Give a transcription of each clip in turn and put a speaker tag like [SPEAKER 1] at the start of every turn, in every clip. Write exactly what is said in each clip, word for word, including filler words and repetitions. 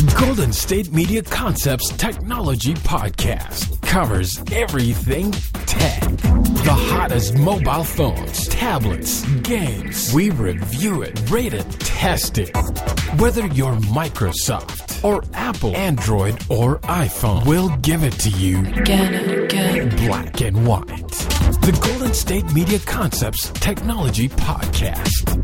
[SPEAKER 1] Golden State Media Concepts Technology Podcast covers everything tech. The hottest mobile phones, tablets, games. We review it, rate it, test it. Whether you're Microsoft or Apple, Android or iPhone, we'll give it to you
[SPEAKER 2] again and again.
[SPEAKER 1] Black and white. The Golden State Media Concepts Technology Podcast.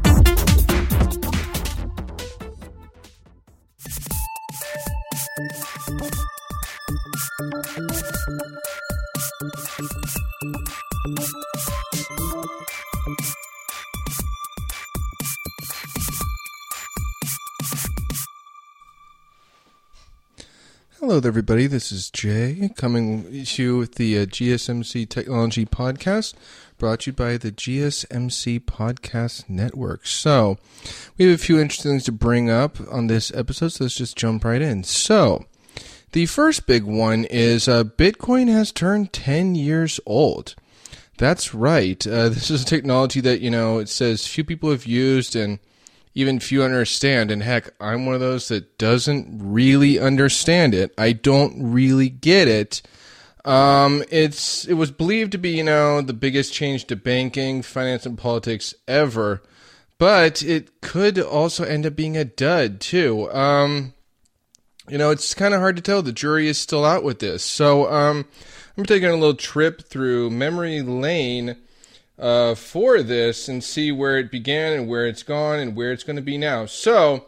[SPEAKER 3] Hello there, everybody. This is Jay coming to you with the uh, G S M C Technology Podcast, brought to you by the G S M C Podcast Network. So, we have a few interesting things to bring up on this episode, so let's just jump right in. So, the first big one is uh, Bitcoin has turned ten years old. That's right. Uh, this is a technology that, you know, it says few people have used and even few understand, and heck, I'm one of those that doesn't really understand it. I don't really get it. Um, it's it was believed to be, you know, the biggest change to banking, finance, and politics ever, but it could also end up being a dud too. Um, you know, it's kind of hard to tell. The jury is still out with this. So um, I'm taking a little trip through memory lane Uh, for this and see where it began and where it's gone and where it's going to be now. So,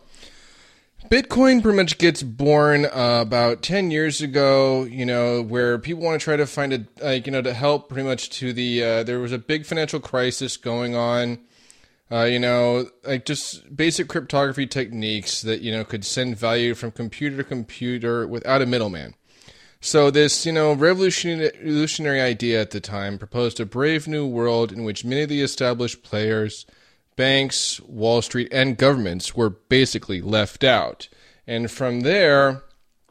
[SPEAKER 3] Bitcoin pretty much gets born uh, about ten years ago, you know, where people want to try to find a, like, you know, to help pretty much to the, uh, there was a big financial crisis going on, uh, you know, like just basic cryptography techniques that, you know, could send value from computer to computer without a middleman. So this, you know, revolutionary, revolutionary idea at the time proposed a brave new world in which many of the established players, banks, Wall Street, and governments were basically left out. And from there,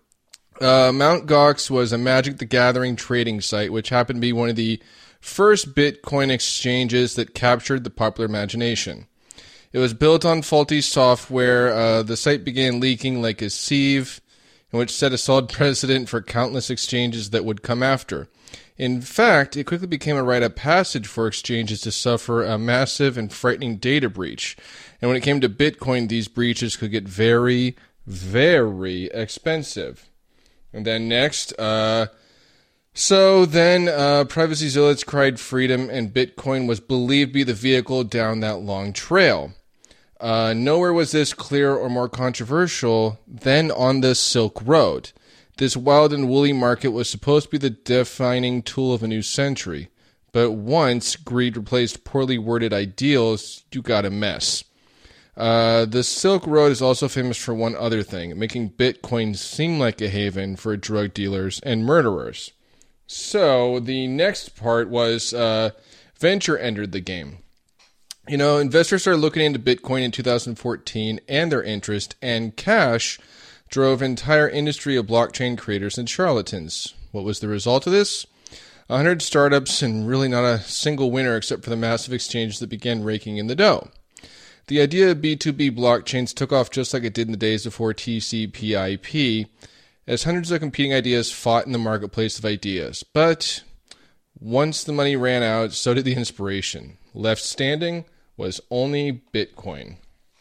[SPEAKER 3] uh, Mount Gox was a Magic the Gathering trading site, which happened to be one of the first Bitcoin exchanges that captured the popular imagination. It was built on faulty software. Uh, the site began leaking like a sieve, and which set a solid precedent for countless exchanges that would come after. In fact, it quickly became a rite of passage for exchanges to suffer a massive and frightening data breach. And when it came to Bitcoin, these breaches could get very, very expensive. And then next, uh, so then uh, privacy zealots cried freedom, and Bitcoin was believed to be the vehicle down that long trail. Uh, nowhere was this clearer or more controversial than on the Silk Road. This wild and woolly market was supposed to be the defining tool of a new century. But once greed replaced poorly worded ideals, you got a mess. Uh, the Silk Road is also famous for one other thing, making Bitcoin seem like a haven for drug dealers and murderers. So the next part was uh, venture entered the game. You know, investors started looking into Bitcoin in two thousand fourteen and their interest, and cash drove entire industry of blockchain creators and charlatans. What was the result of this? A hundred startups and really not a single winner except for the massive exchanges that began raking in the dough. The idea of B two B blockchains took off just like it did in the days before T C P I P, as hundreds of competing ideas fought in the marketplace of ideas. But once the money ran out, so did the inspiration. Left standing was only Bitcoin.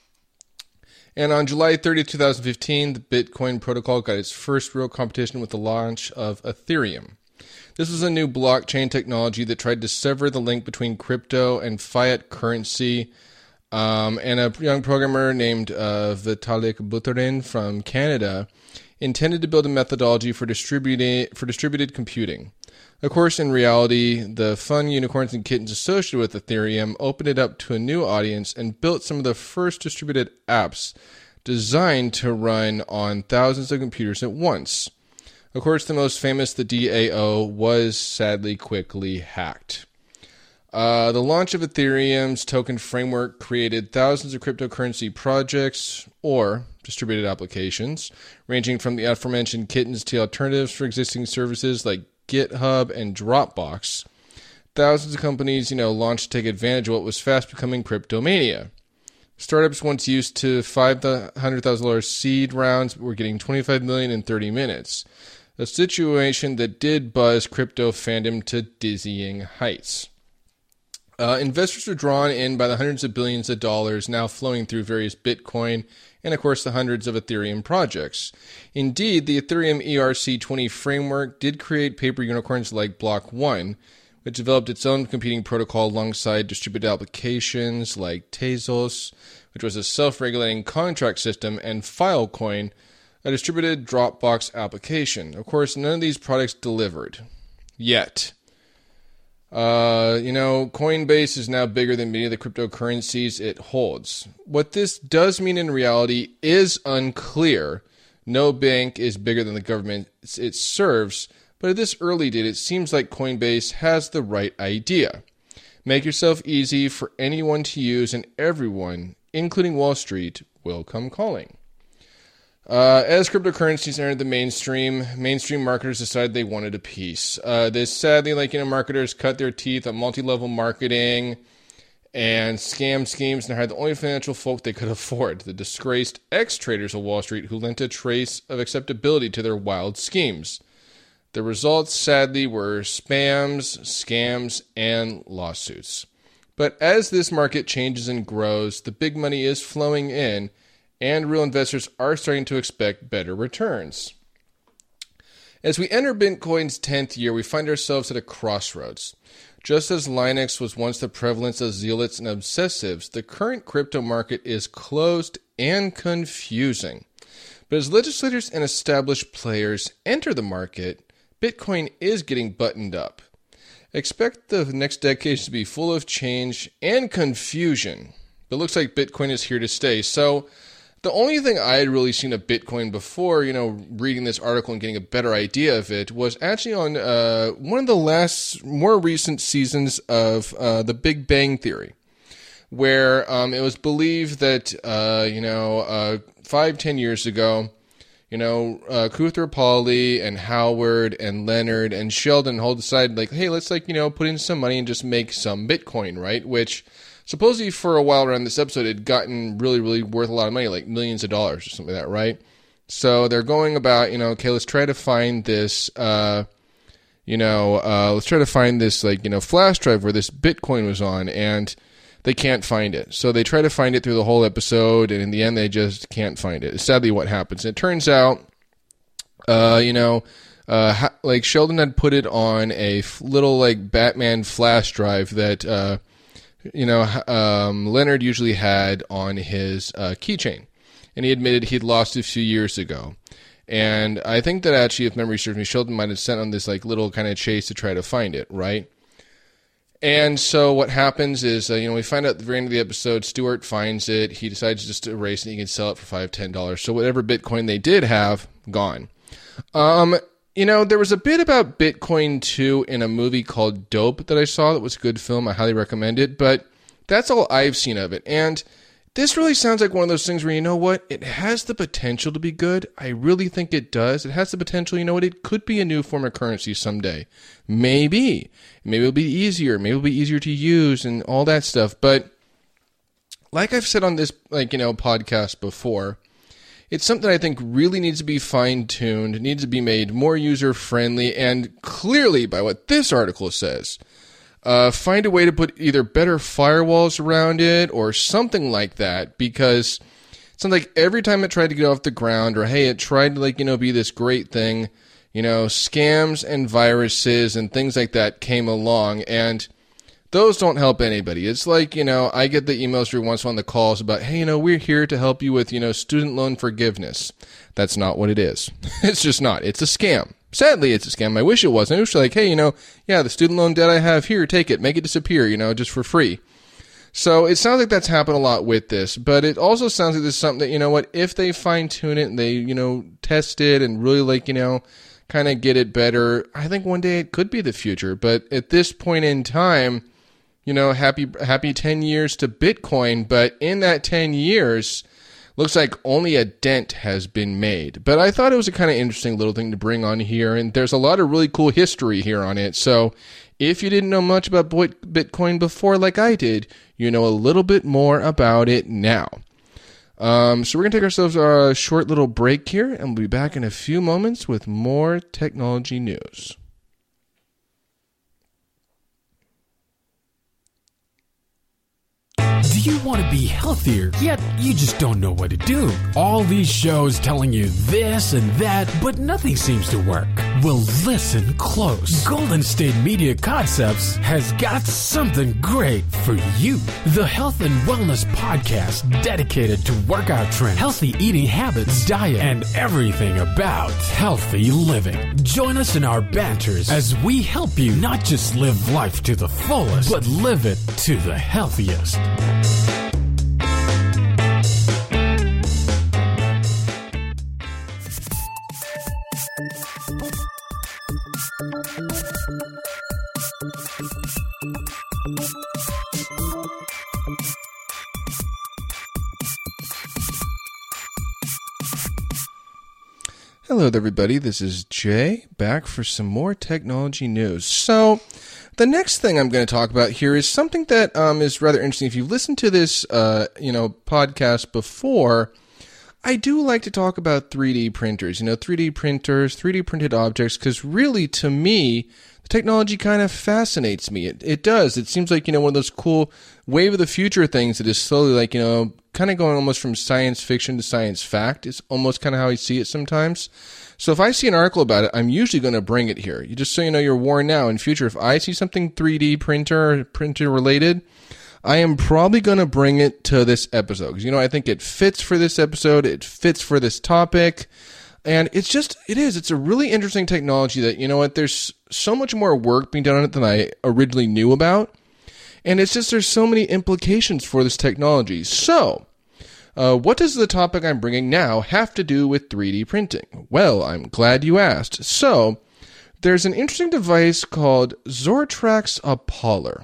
[SPEAKER 3] And on July thirtieth, twenty fifteen, the Bitcoin protocol got its first real competition with the launch of Ethereum. This was a new blockchain technology that tried to sever the link between crypto and fiat currency. Um, and a young programmer named uh, Vitalik Buterin from Canada intended to build a methodology for distributed for distributed computing. Of course, in reality, the fun unicorns and kittens associated with Ethereum opened it up to a new audience and built some of the first distributed apps designed to run on thousands of computers at once. Of course, the most famous, the D A O, was sadly quickly hacked. Uh, the launch of Ethereum's token framework created thousands of cryptocurrency projects, or distributed applications, ranging from the aforementioned kittens to alternatives for existing services like GitHub and Dropbox. Thousands of companies, you know, launched to take advantage of what was fast becoming cryptomania. Startups once used to five hundred thousand dollars seed rounds, but were getting twenty-five million dollars in thirty minutes. A situation that did buzz crypto fandom to dizzying heights. Uh, investors are drawn in by the hundreds of billions of dollars now flowing through various Bitcoin and, of course, the hundreds of Ethereum projects. Indeed, the Ethereum E R C twenty framework did create paper unicorns like Block one, which developed its own competing protocol alongside distributed applications like Tezos, which was a self-regulating contract system, and Filecoin, a distributed Dropbox application. Of course, none of these products delivered. Yet. Uh, you know, Coinbase is now bigger than many of the cryptocurrencies it holds. What this does mean in reality is unclear. No bank is bigger than the government it serves, but at this early date, it seems like Coinbase has the right idea. Make yourself easy for anyone to use, and everyone, including Wall Street, will come calling. Uh, as cryptocurrencies entered the mainstream, mainstream marketers decided they wanted a piece. Uh, this sadly, like, you know, marketers cut their teeth on multi-level marketing and scam schemes and hired the only financial folk they could afford, the disgraced ex-traders of Wall Street who lent a trace of acceptability to their wild schemes. The results, sadly, were spams, scams, and lawsuits. But as this market changes and grows, the big money is flowing in, and real investors are starting to expect better returns. As we enter Bitcoin's tenth year, we find ourselves at a crossroads. Just as Linux was once the prevalence of zealots and obsessives, the current crypto market is closed and confusing. But as legislators and established players enter the market, Bitcoin is getting buttoned up. Expect the next decade to be full of change and confusion. But it looks like Bitcoin is here to stay. So the only thing I had really seen of Bitcoin before, you know, reading this article and getting a better idea of it was actually on uh, one of the last, more recent seasons of uh, The Big Bang Theory, where um, it was believed that, uh, you know, uh, five, ten years ago, you know, uh, Kuthra Pauly and Howard and Leonard and Sheldon all decided, like, hey, let's, like, you know, put in some money and just make some Bitcoin, right? Which supposedly for a while around this episode had gotten really, really worth a lot of money, like millions of dollars or something like that, right? So they're going about, you know, okay, let's try to find this, uh, you know, uh, let's try to find this, like, you know, flash drive where this Bitcoin was on, and they can't find it. So they try to find it through the whole episode, and in the end, they just can't find it. It's sadly what happens. It turns out, uh, you know, uh, ha- like Sheldon had put it on a f- little, like, Batman flash drive that, uh, you know, um, Leonard usually had on his uh, keychain. And he admitted he'd lost it a few years ago. And I think that actually, if memory serves me, Sheldon might have sent on this like little kind of chase to try to find it, right? And so what happens is, uh, you know, we find out at the very end of the episode, Stuart finds it. He decides just to erase it. He can sell it for five dollars, ten dollars. So whatever Bitcoin they did have, gone. Um... You know, there was a bit about Bitcoin, too, in a movie called Dope that I saw that was a good film. I highly recommend it. But that's all I've seen of it. And this really sounds like one of those things where, you know what, it has the potential to be good. I really think it does. It has the potential, you know what, it could be a new form of currency someday. Maybe. Maybe it'll be easier. Maybe it'll be easier to use and all that stuff. But like I've said on this, like, you know, podcast before, it's something I think really needs to be fine-tuned, needs to be made more user-friendly, and clearly, by what this article says, uh, find a way to put either better firewalls around it or something like that, because it sounds like every time it tried to get off the ground, or hey, it tried to, like, you know, be this great thing, you know, scams and viruses and things like that came along, and those don't help anybody. It's like, you know, I get the emails every once in a while on the calls about, hey, you know, we're here to help you with, you know, student loan forgiveness. That's not what it is. It's just not. It's a scam. Sadly, it's a scam. I wish it wasn't. It was like, hey, you know, yeah, the student loan debt I have here, take it. Make it disappear, you know, just for free. So it sounds like that's happened a lot with this, but it also sounds like there's something that, you know what, if they fine-tune it and they, you know, test it and really, like, you know, kind of get it better, I think one day it could be the future. But at this point in time, you know, happy happy ten years to Bitcoin, but in that ten years, looks like only a dent has been made. But I thought it was a kind of interesting little thing to bring on here, and there's a lot of really cool history here on it. So if you didn't know much about Bitcoin before like I did, you know a little bit more about it now. Um, so we're going to take ourselves a short little break here, and we'll be back in a few moments with more technology news.
[SPEAKER 1] Do you want to be healthier, yet you just don't know what to do? All these shows telling you this and that, but nothing seems to work. Well, listen close. Golden State Media Concepts has got something great for you. The Health and Wellness Podcast dedicated to workout trends, healthy eating habits, diet, and everything about healthy living. Join us in our banters as we help you not just live life to the fullest, but live it to the healthiest.
[SPEAKER 3] Hello there, everybody. This is Jay, back for some more technology news. So, the next thing I'm going to talk about here is something that um, is rather interesting. If you've listened to this, uh, you know, podcast before, I do like to talk about three D printers. You know, three D printers, three D printed objects, because really, to me, the technology kind of fascinates me. It, it does. It seems like, you know, one of those cool wave of the future things that is slowly, like, you know, kind of going almost from science fiction to science fact. It's almost kind of how I see it sometimes. So if I see an article about it, I'm usually going to bring it here. You just so you know, you're warned now. In future, if I see something three D printer, printer related, I am probably going to bring it to this episode. Because, you know, I think it fits for this episode. It fits for this topic. And it's just, it is. It's a really interesting technology that, you know what, there's so much more work being done on it than I originally knew about. And it's just, there's so many implications for this technology. So, uh, what does the topic I'm bringing now have to do with three D printing? Well, I'm glad you asked. So, there's an interesting device called Zortrax Apolar.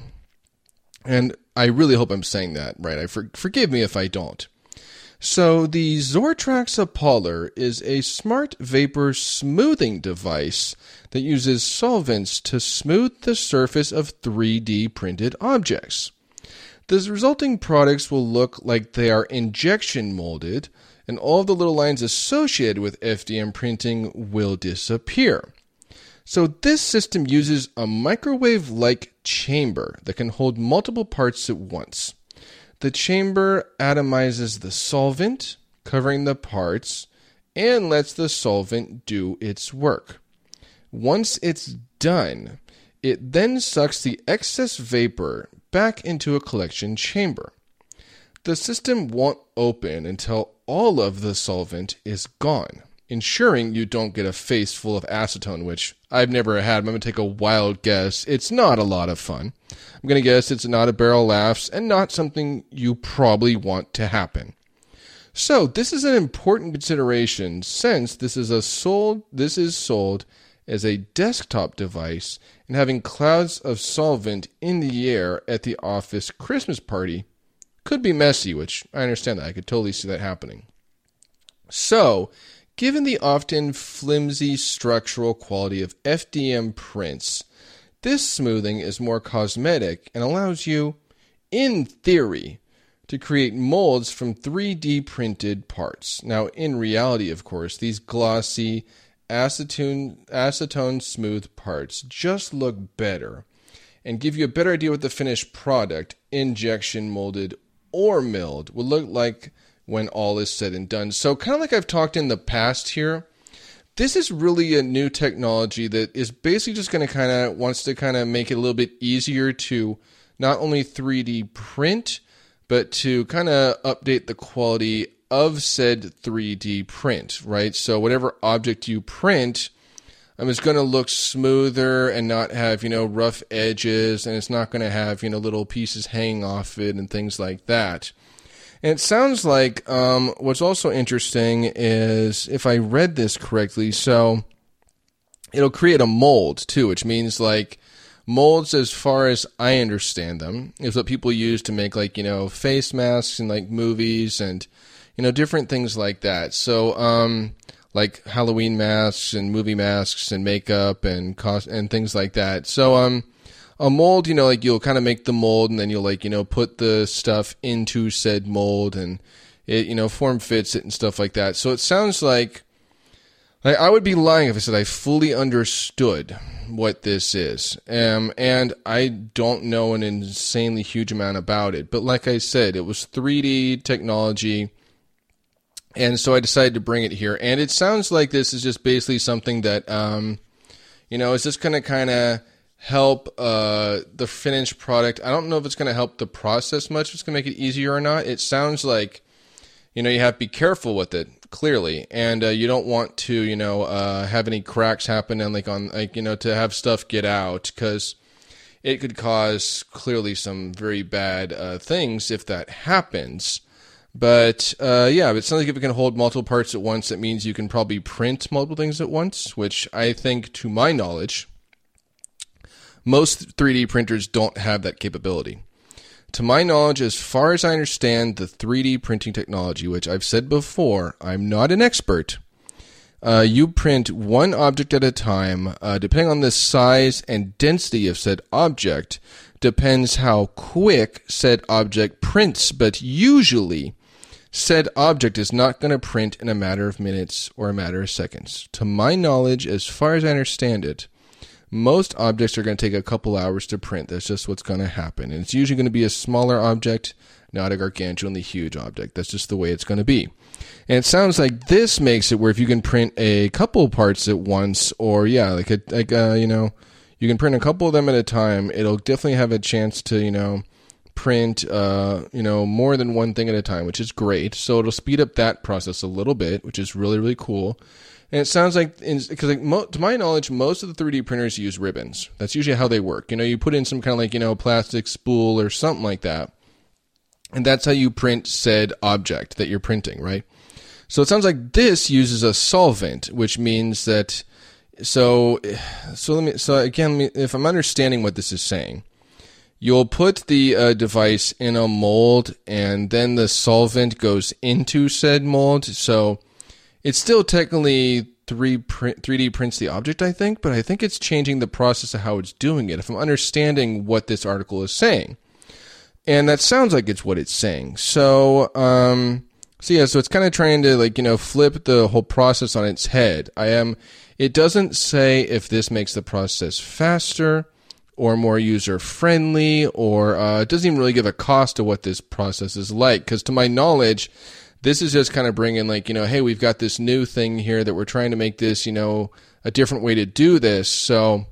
[SPEAKER 3] And I really hope I'm saying that right. I for, forgive me if I don't. So, the Zortrax Apolar is a smart vapor smoothing device that uses solvents to smooth the surface of three D printed objects. The resulting products will look like they are injection molded, and all of the little lines associated with F D M printing will disappear. So this system uses a microwave-like chamber that can hold multiple parts at once. The chamber atomizes the solvent, covering the parts, and lets the solvent do its work. Once it's done, it then sucks the excess vapor back into a collection chamber. The system won't open until all of the solvent is gone, ensuring you don't get a face full of acetone, which I've never had. I'm going to take a wild guess. It's not a lot of fun. I'm going to guess it's not a barrel of laughs and not something you probably want to happen. So this is an important consideration since this is a sold this is sold as a desktop device, and having clouds of solvent in the air at the office Christmas party could be messy, which I understand that. I could totally see that happening. So, given the often flimsy structural quality of F D M prints, this smoothing is more cosmetic and allows you, in theory, to create molds from three D printed parts. Now, in reality, of course, these glossy, acetone, acetone smooth parts just look better and give you a better idea what the finished product, injection molded or milled, will look like when all is said and done. So kind of like I've talked in the past here, this is really a new technology that is basically just going to kind of, wants to kind of make it a little bit easier to not only three D print, but to kind of update the quality of said three D print, right? So whatever object you print um, is going to look smoother and not have, you know, rough edges, and it's not going to have, you know, little pieces hanging off it and things like that. And it sounds like um, what's also interesting is, if I read this correctly, so it'll create a mold too, which means like molds, as far as I understand them, is what people use to make like, you know, face masks in like movies and, you know, different things like that. So, um, like Halloween masks and movie masks and makeup and cost and things like that. So, um, a mold, you know, like you'll kind of make the mold and then you'll like, you know, put the stuff into said mold and it, you know, form fits it and stuff like that. So it sounds like, like I would be lying if I said I fully understood what this is. Um, and I don't know an insanely huge amount about it. But like I said, it was three D technology. And so I decided to bring it here. And it sounds like this is just basically something that, um, you know, is just going to kind of help uh, the finished product. I don't know if it's going to help the process much, if it's going to make it easier or not. It sounds like, you know, you have to be careful with it, clearly. And uh, you don't want to, you know, uh, have any cracks happen and like on, like, you know, to have stuff get out, because it could cause clearly some very bad uh, things if that happens. But, uh, yeah, it sounds like if it can hold multiple parts at once, it means you can probably print multiple things at once, which I think, to my knowledge, most three D printers don't have that capability. To my knowledge, as far as I understand the three D printing technology, which I've said before, I'm not an expert, uh, you print one object at a time. Uh, depending on the size and density of said object, depends how quick said object prints, but usually said object is not going to print in a matter of minutes or a matter of seconds. To my knowledge, as far as I understand it, most objects are going to take a couple hours to print. That's just what's going to happen. And it's usually going to be a smaller object, not a gargantuanly huge object. That's just the way it's going to be. And it sounds like this makes it where if you can print a couple parts at once, or yeah, like a, like uh, you know, you can print a couple of them at a time, it'll definitely have a chance to, you know, print, uh, you know, more than one thing at a time, which is great. So it'll speed up that process a little bit, which is really, really cool. And it sounds like, because like, mo- to my knowledge, most of the three D printers use ribbons. That's usually how they work. You know, you put in some kind of like, you know, plastic spool or something like that. And that's how you print said object that you're printing, right? So it sounds like this uses a solvent, which means that, so, so let me, so again, if I'm understanding what this is saying, you'll put the uh, device in a mold and then the solvent goes into said mold. So it's still technically three print, three D prints the object, I think, but I think it's changing the process of how it's doing it, if I'm understanding what this article is saying. And that sounds like it's what it's saying. So, um, so yeah, so it's kind of trying to, like, you know, flip the whole process on its head. I am, it doesn't say if this makes the process faster or more user-friendly, or uh, it doesn't even really give a cost to what this process is like, because to my knowledge, this is just kind of bringing, like, you know, hey, we've got this new thing here that we're trying to make this, you know, a different way to do this. So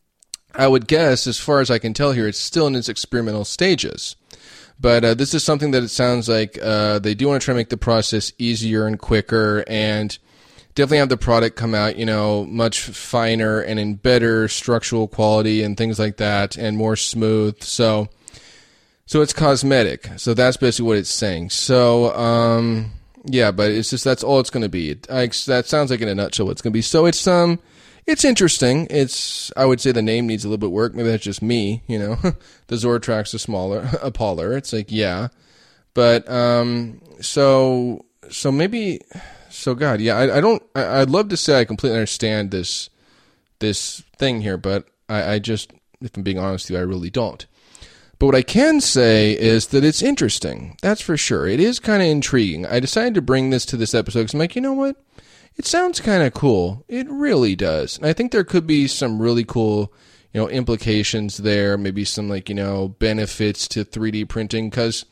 [SPEAKER 3] I would guess, as far as I can tell here, it's still in its experimental stages. But uh, this is something that it sounds like uh, they do want to try to make the process easier and quicker, and definitely have the product come out, you know, much finer and in better structural quality and things like that, and more smooth. So, so it's cosmetic. So that's basically what it's saying. So, um, yeah, but it's just, that's all it's going to be. It, I, that sounds like in a nutshell what it's going to be. So it's, um, it's interesting. It's, I would say the name needs a little bit of work. Maybe that's just me, you know. The Zortrax is smaller, a Polar. It's like, yeah. But, um, so, so maybe, so God, yeah, I, I don't, I, I'd love to say I completely understand this, this thing here, but I, I just, if I'm being honest with you, I really don't. But what I can say is that it's interesting. That's for sure. It is kind of intriguing. I decided to bring this to this episode because I'm like, you know what? It sounds kind of cool. It really does. And I think there could be some really cool, you know, implications there. Maybe some, like, you know, benefits to three D printing. Because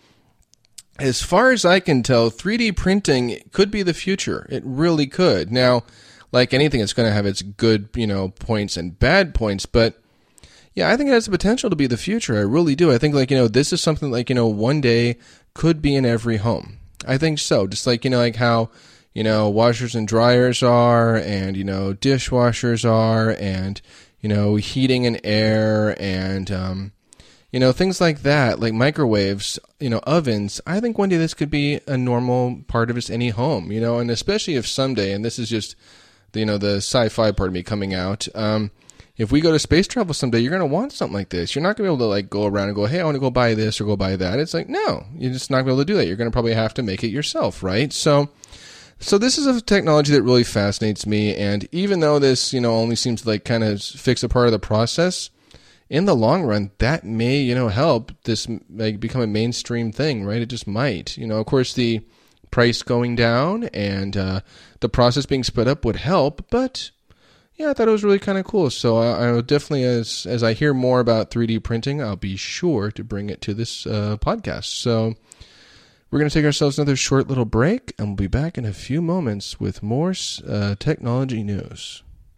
[SPEAKER 3] as far as I can tell, three D printing could be the future. It really could. Now, like anything, it's going to have its good, you know, points and bad points. But yeah, I think it has the potential to be the future. I really do. I think, like, you know, this is something like, you know, one day could be in every home. I think so. Just like, you know, like how, you know, washers and dryers are, and, you know, dishwashers are, and, you know, heating and air, and, um, you know, things like that, like microwaves, you know, ovens. I think one day this could be a normal part of any home, you know, and especially if someday, and this is just, you know, the sci-fi part of me coming out, um, if we go to space travel someday, you're going to want something like this. You're not going to be able to like go around and go, hey, I want to go buy this or go buy that. It's like, no, you're just not going to be able to do that. You're going to probably have to make it yourself, right? So, so this is a technology that really fascinates me. And even though this, you know, only seems to like kind of fix a part of the process, in the long run, that may, you know, help this like become a mainstream thing, right? It just might. You know, of course, the price going down and uh, the process being sped up would help, but yeah, I thought it was really kind of cool. So I, I will definitely, as as I hear more about three D printing, I'll be sure to bring it to this uh, podcast. So we're going to take ourselves another short little break, and we'll be back in a few moments with more uh, technology news.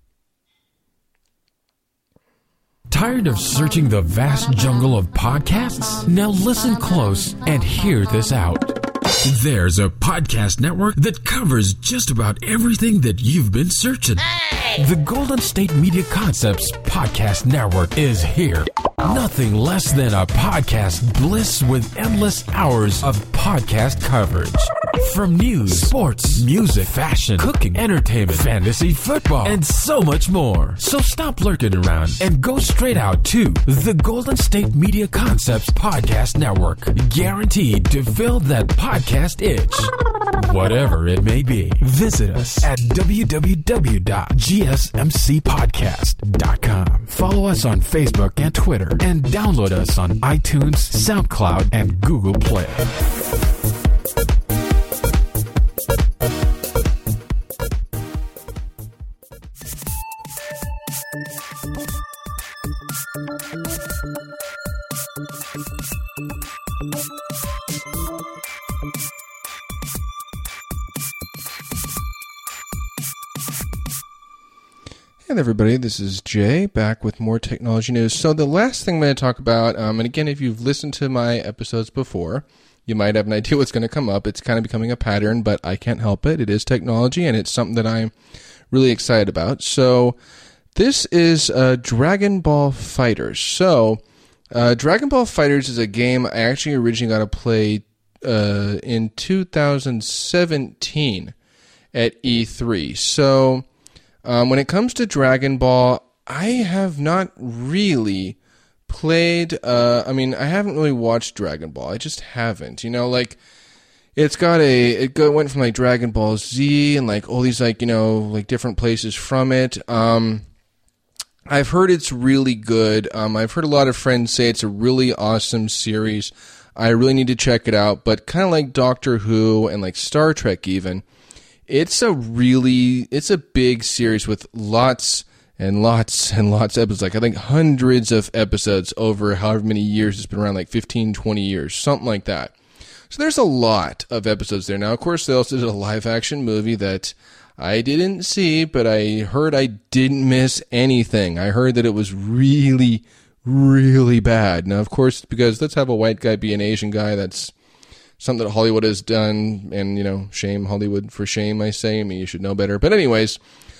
[SPEAKER 1] Tired of searching the vast jungle of podcasts? Now listen close and hear this out. There's a podcast network that covers just about everything that you've been searching. Hey! The Golden State Media Concepts Podcast Network is here. Nothing less than a podcast bliss with endless hours of podcast coverage. From news, sports, music, fashion, cooking, entertainment, fantasy, football, and so much more. So stop lurking around and go straight out to the Golden State Media Concepts Podcast Network. Guaranteed to fill that podcast itch. Whatever it may be. Visit us at w w w dot g s m c podcast dot com. Follow us on Facebook and Twitter, and download us on iTunes, SoundCloud, and Google Play.
[SPEAKER 3] Hey everybody, this is Jay, back with more technology news. So the last thing I'm going to talk about, um, and again, if you've listened to my episodes before, you might have an idea what's going to come up. It's kind of becoming a pattern, but I can't help it. It is technology, and it's something that I'm really excited about. So this is uh, Dragon Ball FighterZ. So uh, Dragon Ball FighterZ is a game I actually originally got to play uh, in two thousand seventeen at E three. So Um, when it comes to Dragon Ball, I have not really played, uh, I mean, I haven't really watched Dragon Ball. I just haven't, you know, like, it's got a, it go, went from, like, Dragon Ball Z and, like, all these, like, you know, like, different places from it. Um, I've heard it's really good. Um, I've heard a lot of friends say it's a really awesome series. I really need to check it out, but kind of like Doctor Who and, like, Star Trek even, It's a really, it's a big series with lots and lots and lots of episodes. Like, I think hundreds of episodes over however many years. It's been around like fifteen, twenty years, something like that. So there's a lot of episodes there. Now, of course, they also did a live action movie that I didn't see, but I heard I didn't miss anything. I heard that it was really, really bad. Now, of course, because let's have a white guy be an Asian guy, that's something that Hollywood has done, and, you know, shame Hollywood for shame, I say. I mean, you should know better. But anyways,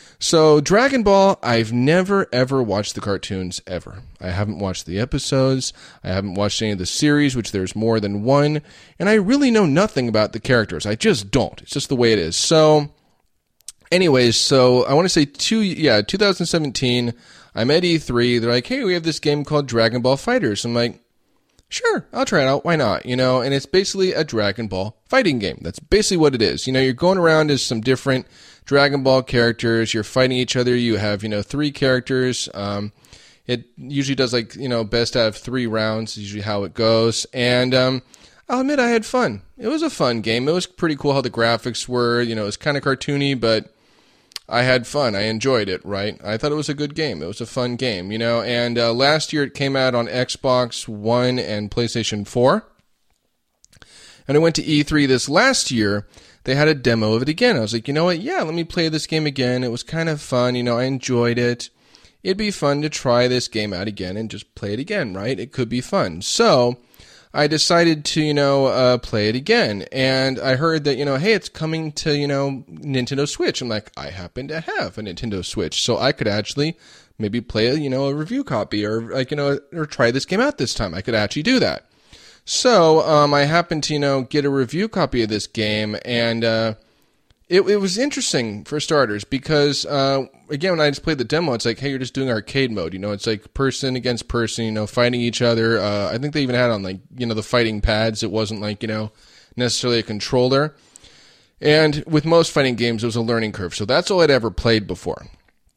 [SPEAKER 3] so Dragon Ball, I've never, ever watched the cartoons, ever. I haven't watched the episodes. I haven't watched any of the series, which there's more than one. And I really know nothing about the characters. I just don't. It's just the way it is. So, anyways, so I want to say, two, yeah, two thousand seventeen, I'm at E three. They're like, hey, we have this game called Dragon Ball FighterZ. I'm like, sure, I'll try it out. Why not? You know, and it's basically a Dragon Ball fighting game. That's basically what it is. You know, you're going around as some different Dragon Ball characters. You're fighting each other. You have, you know, three characters. Um, it usually does like, you know, best out of three rounds is usually how it goes. And um, I'll admit I had fun. It was a fun game. It was pretty cool how the graphics were. You know, it was kind of cartoony, but I had fun. I enjoyed it, right? I thought it was a good game. It was a fun game, you know. And uh, last year it came out on Xbox One and PlayStation four. And I went to E three this last year. They had a demo of it again. I was like, you know what? Yeah, let me play this game again. It was kind of fun. You know, I enjoyed it. It'd be fun to try this game out again and just play it again, right? It could be fun. So I decided to, you know, uh, play it again. And I heard that, you know, hey, it's coming to, you know, Nintendo Switch. I'm like, I happen to have a Nintendo Switch. So I could actually maybe play, a, you know, a review copy or, like, you know, or try this game out this time. I could actually do that. So um, I happened to, you know, get a review copy of this game. And uh, It, it was interesting for starters because, uh, again, when I just played the demo, it's like, hey, you're just doing arcade mode. You know, it's like person against person, you know, fighting each other. Uh, I think they even had on, like, you know, the fighting pads. It wasn't like, you know, necessarily a controller. And with most fighting games, it was a learning curve. So that's all I'd ever played before.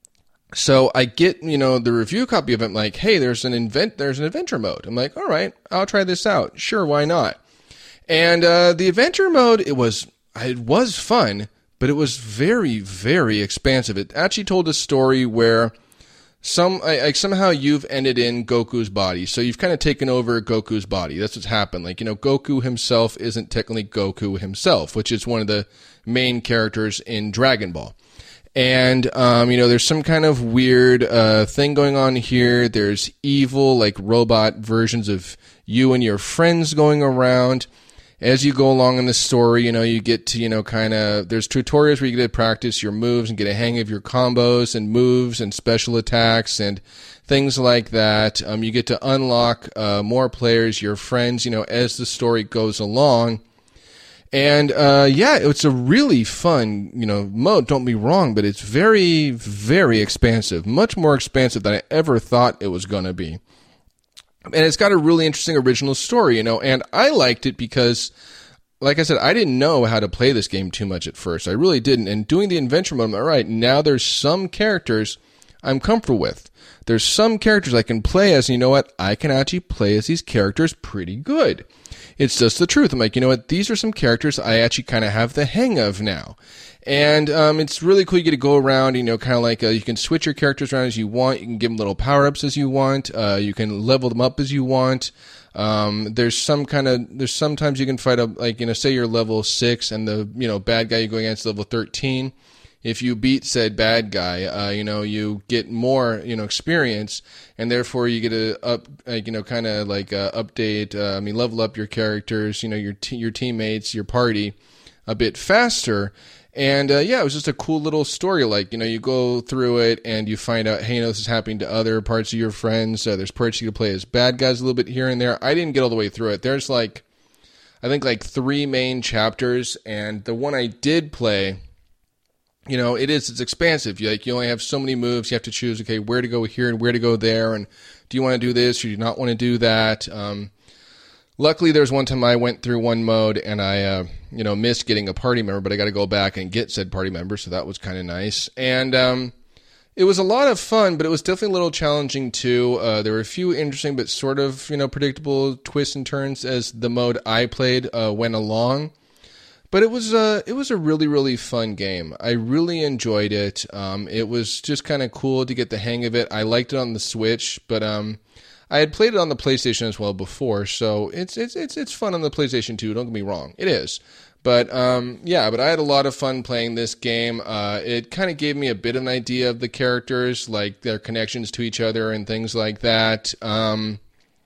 [SPEAKER 3] So I get, you know, the review copy of it. I'm like, hey, there's an invent, there's an adventure mode. I'm like, all right, I'll try this out. Sure, why not? And uh, the adventure mode, it was, it was fun. But it was very, very expansive. It actually told a story where some like somehow you've ended in Goku's body. So you've kind of taken over Goku's body. That's what's happened. Like, you know, Goku himself isn't technically Goku himself, which is one of the main characters in Dragon Ball. And, um, you know, there's some kind of weird uh, thing going on here. There's evil, like, robot versions of you and your friends going around. As you go along in the story, you know, you get to, you know, kind of, there's tutorials where you get to practice your moves and get a hang of your combos and moves and special attacks and things like that. Um, you get to unlock uh, more players, your friends, you know, as the story goes along. And, uh, yeah, it's a really fun, you know, mode, don't be wrong, but it's very, very expansive. Much more expansive than I ever thought it was going to be. And it's got a really interesting original story, you know, and I liked it because, like I said, I didn't know how to play this game too much at first. I really didn't. And doing the adventure mode, I'm like, all right, now there's some characters I'm comfortable with. There's some characters I can play as, and you know what? I can actually play as these characters pretty good. It's just the truth. I'm like, you know what? These are some characters I actually kind of have the hang of now. And um, it's really cool. You get to go around, you know, kind of like uh, you can switch your characters around as you want. You can give them little power-ups as you want. Uh, you can level them up as you want. Um, there's some kind of, there's sometimes you can fight up, like, you know, say you're level six and the, you know, bad guy you're going against level thirteen. If you beat said bad guy, uh, you know, you get more, you know, experience, and therefore you get to up, like, you know, kind of like uh, update, uh, I mean, level up your characters, you know, your te- your teammates, your party a bit faster. And, uh, yeah, it was just a cool little story. Like, you know, you go through it and you find out, hey, you know, this is happening to other parts of your friends. Uh, there's parts you can play as bad guys a little bit here and there. I didn't get all the way through it. There's like, I think like three main chapters. And the one I did play, you know, it is, it's expansive. You like, you only have so many moves. You have to choose, okay, where to go here and where to go there. And do you want to do this or do you not want to do that? Um, Luckily, there was one time I went through one mode and I, uh, you know, missed getting a party member, but I got to go back and get said party member, so that was kind of nice. And um, it was a lot of fun, but it was definitely a little challenging too. Uh, there were a few interesting but sort of, you know, predictable twists and turns as the mode I played uh, went along. But it was uh, it was a really, really fun game. I really enjoyed it. Um, it was just kind of cool to get the hang of it. I liked it on the Switch, but um. I had played it on the PlayStation as well before, so it's it's it's it's fun on the PlayStation too. Don't get me wrong, it is. But um, yeah, but I had a lot of fun playing this game. Uh, it kind of gave me a bit of an idea of the characters, like their connections to each other and things like that. Um,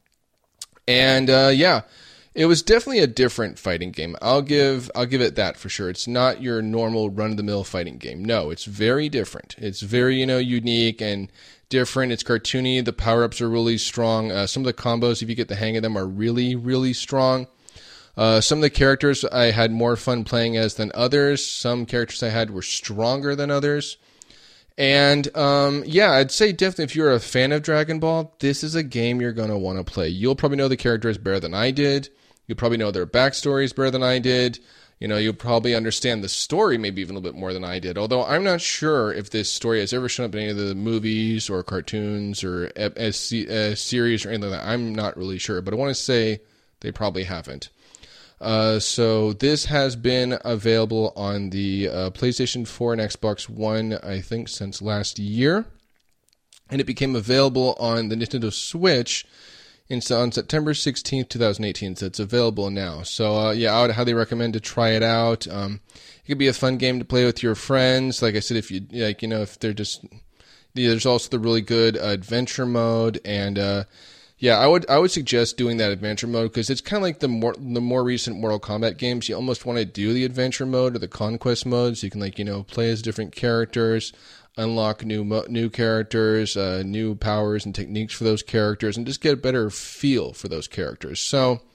[SPEAKER 3] and uh, yeah, it was definitely a different fighting game. I'll give I'll give it that for sure. It's not your normal run-of-the-mill fighting game. No, it's very different. It's very, you know, unique and different. It's cartoony. The power-ups are really strong. Uh, some of the combos, if you get the hang of them, are really, really strong. Uh, some of the characters I had more fun playing as than others. Some characters I had were stronger than others. And, um, yeah, I'd say definitely if you're a fan of Dragon Ball, this is a game you're going to want to play. You'll probably know the characters better than I did. You'll probably know their backstories better than I did. You know, you'll probably understand the story maybe even a little bit more than I did. Although I'm not sure if this story has ever shown up in any of the movies or cartoons or a, a, a series or anything like that. I'm not really sure, but I want to say they probably haven't. Uh, so this has been available on the uh, PlayStation four and Xbox One, I think, since last year. And it became available on the Nintendo Switch on September sixteenth, twenty eighteen, so it's available now. So, uh, yeah, I would highly recommend to try it out. Um, it could be a fun game to play with your friends. Like I said, if you, like, you know, if they're just, yeah, there's also the really good uh, adventure mode, and, uh, yeah, I would, I would suggest doing that adventure mode, because it's kind of like the more, the more recent Mortal Kombat games. You almost want to do the adventure mode or the conquest mode, so you can, like, you know, play as different characters, unlock new new characters, uh, new powers and techniques for those characters, and just get a better feel for those characters. So,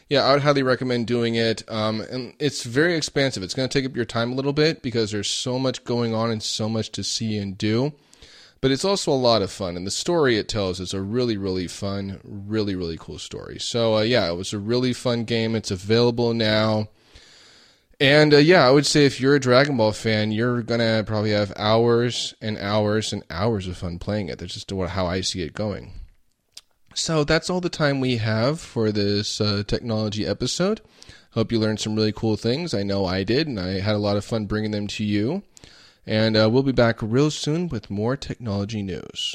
[SPEAKER 3] yeah, I would highly recommend doing it. Um, and it's very expansive. It's going to take up your time a little bit because there's so much going on and so much to see and do. But it's also a lot of fun. And the story it tells is a really, really fun, really, really cool story. So, uh, yeah, it was a really fun game. It's available now. And, uh, yeah, I would say if you're a Dragon Ball fan, you're going to probably have hours and hours and hours of fun playing it. That's just how I see it going. So that's all the time we have for this uh, technology episode. Hope you learned some really cool things. I know I did, and I had a lot of fun bringing them to you. And uh, we'll be back real soon with more technology news.